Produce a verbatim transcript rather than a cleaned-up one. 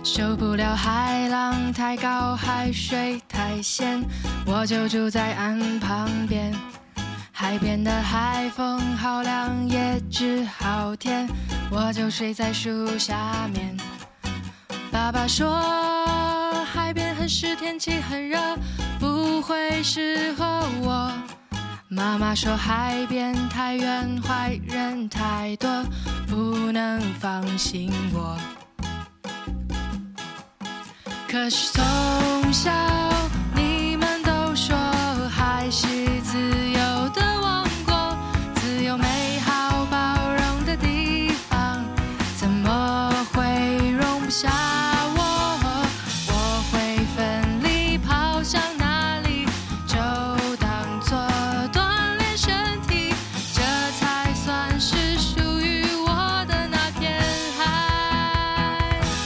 受不了海浪太高，海水太咸，我就住在岸旁边。海边的海风好凉，也只好甜，我就睡在树下面。爸爸说海边很湿，天气很热，不会适合我。妈妈说海边太远，坏人太多，不能放心我。可是从小你们都说海是自由的王国，自由美好包容的地方，怎么会容不下